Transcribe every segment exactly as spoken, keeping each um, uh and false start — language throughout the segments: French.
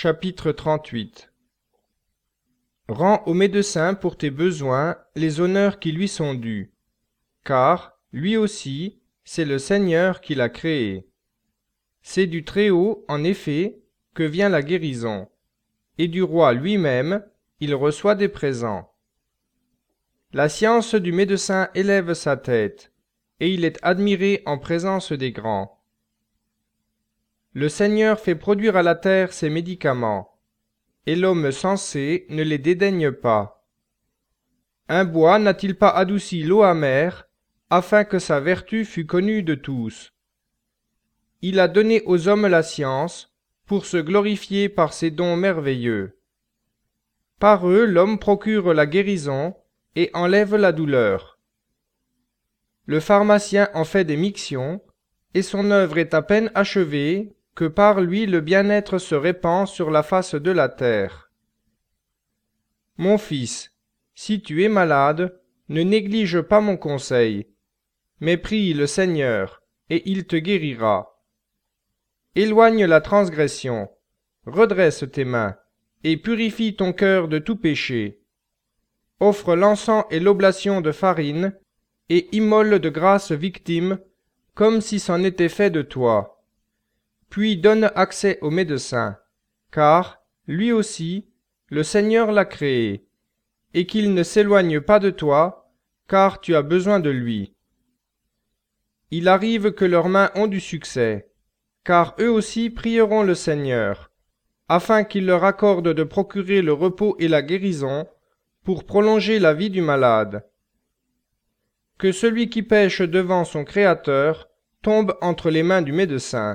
Chapitre trente-huit. Rends au médecin pour tes besoins les honneurs qui lui sont dus, car, lui aussi, c'est le Seigneur qui l'a créé. C'est du Très-Haut, en effet, que vient la guérison, et du roi lui-même, il reçoit des présents. La science du médecin élève sa tête, et il est admiré en présence des grands. Le Seigneur fait produire à la terre ses médicaments, et l'homme sensé ne les dédaigne pas. Un bois n'a-t-il pas adouci l'eau amère, afin que sa vertu fût connue de tous? Il a donné aux hommes la science, pour se glorifier par ses dons merveilleux. Par eux l'homme procure la guérison, et enlève la douleur. Le pharmacien en fait des mictions, et son œuvre est à peine achevée, que par lui le bien-être se répand sur la face de la terre. Mon fils, si tu es malade, ne néglige pas mon conseil, mais prie le Seigneur, et il te guérira. Éloigne la transgression, redresse tes mains, et purifie ton cœur de tout péché. Offre l'encens et l'oblation de farine, et immole de grasses victimes, comme si c'en était fait de toi. Puis donne accès au médecin, car, lui aussi, le Seigneur l'a créé, et qu'il ne s'éloigne pas de toi, car tu as besoin de lui. Il arrive que leurs mains ont du succès, car eux aussi prieront le Seigneur, afin qu'il leur accorde de procurer le repos et la guérison, pour prolonger la vie du malade. Que celui qui pèche devant son Créateur tombe entre les mains du médecin.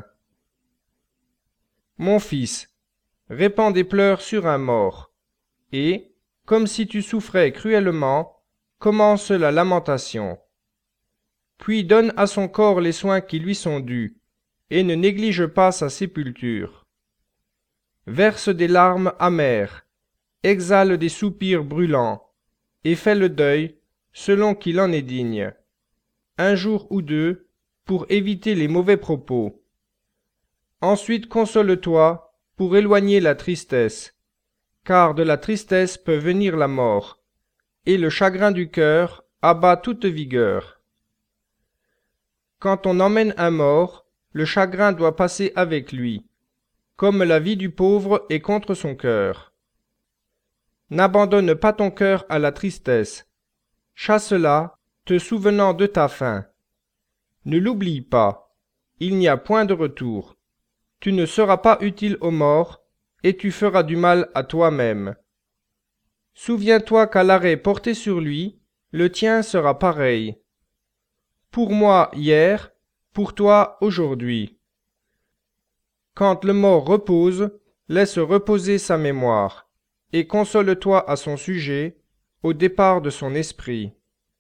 Mon fils, répands des pleurs sur un mort, et, comme si tu souffrais cruellement, commence la lamentation. Puis donne à son corps les soins qui lui sont dus, et ne néglige pas sa sépulture. Verse des larmes amères, exhale des soupirs brûlants, et fais le deuil, selon qu'il en est digne, un jour ou deux, pour éviter les mauvais propos. Ensuite console-toi, pour éloigner la tristesse, car de la tristesse peut venir la mort, et le chagrin du cœur abat toute vigueur. Quand on emmène un mort, le chagrin doit passer avec lui, comme la vie du pauvre est contre son cœur. N'abandonne pas ton cœur à la tristesse, chasse-la, te souvenant de ta faim. Ne l'oublie pas, il n'y a point de retour. Tu ne seras pas utile aux morts, et tu feras du mal à toi-même. Souviens-toi qu'à l'arrêt porté sur lui, le tien sera pareil. Pour moi hier, pour toi aujourd'hui. Quand le mort repose, laisse reposer sa mémoire, et console-toi à son sujet, au départ de son esprit.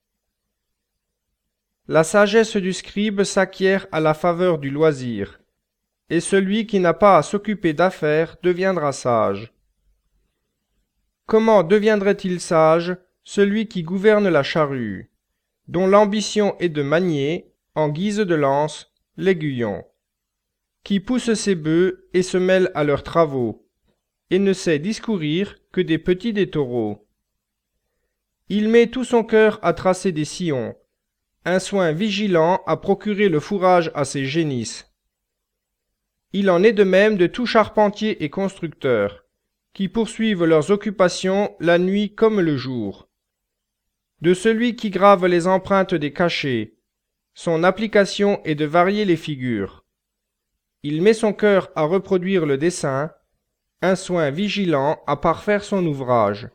La sagesse du scribe s'acquiert à la faveur du loisir, et celui qui n'a pas à s'occuper d'affaires deviendra sage. Comment deviendrait-il sage celui qui gouverne la charrue, dont l'ambition est de manier, en guise de lance, l'aiguillon, qui pousse ses bœufs et se mêle à leurs travaux, et ne sait discourir que des petits des taureaux. Il met tout son cœur à tracer des sillons, un soin vigilant à procurer le fourrage à ses génisses. Il en est de même de tout charpentier et constructeur, qui poursuivent leurs occupations la nuit comme le jour. De celui qui grave les empreintes des cachets, son application est de varier les figures. Il met son cœur à reproduire le dessin, un soin vigilant à parfaire son ouvrage.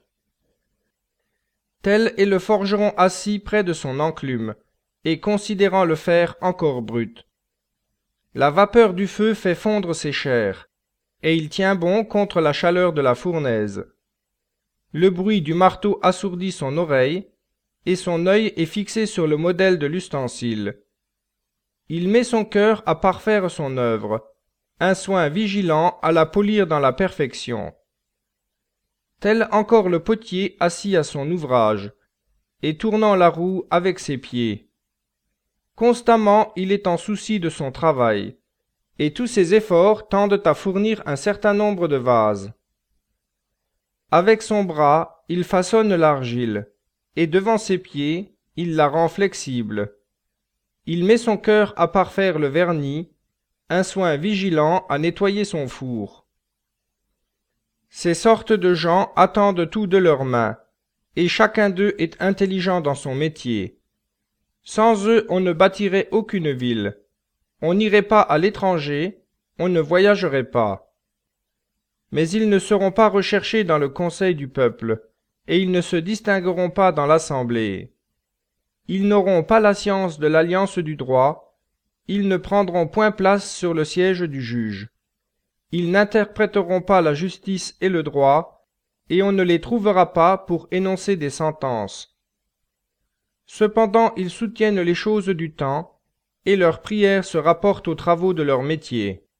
Tel est le forgeron assis près de son enclume, et considérant le fer encore brut. La vapeur du feu fait fondre ses chairs, et il tient bon contre la chaleur de la fournaise. Le bruit du marteau assourdit son oreille, et son œil est fixé sur le modèle de l'ustensile. Il met son cœur à parfaire son œuvre, un soin vigilant à la polir dans la perfection. Tel encore le potier assis à son ouvrage, et tournant la roue avec ses pieds. Constamment il est en souci de son travail, et tous ses efforts tendent à fournir un certain nombre de vases. Avec son bras, il façonne l'argile, et devant ses pieds, il la rend flexible. Il met son cœur à parfaire le vernis, un soin vigilant à nettoyer son four. Ces sortes de gens attendent tout de leurs mains, et chacun d'eux est intelligent dans son métier. Sans eux, on ne bâtirait aucune ville, on n'irait pas à l'étranger, on ne voyagerait pas. Mais ils ne seront pas recherchés dans le conseil du peuple, et ils ne se distingueront pas dans l'assemblée. Ils n'auront pas la science de l'alliance du droit, ils ne prendront point place sur le siège du juge. Ils n'interpréteront pas la justice et le droit, et on ne les trouvera pas pour énoncer des sentences. Cependant, ils soutiennent les choses du temps, et leurs prières se rapportent aux travaux de leur métier.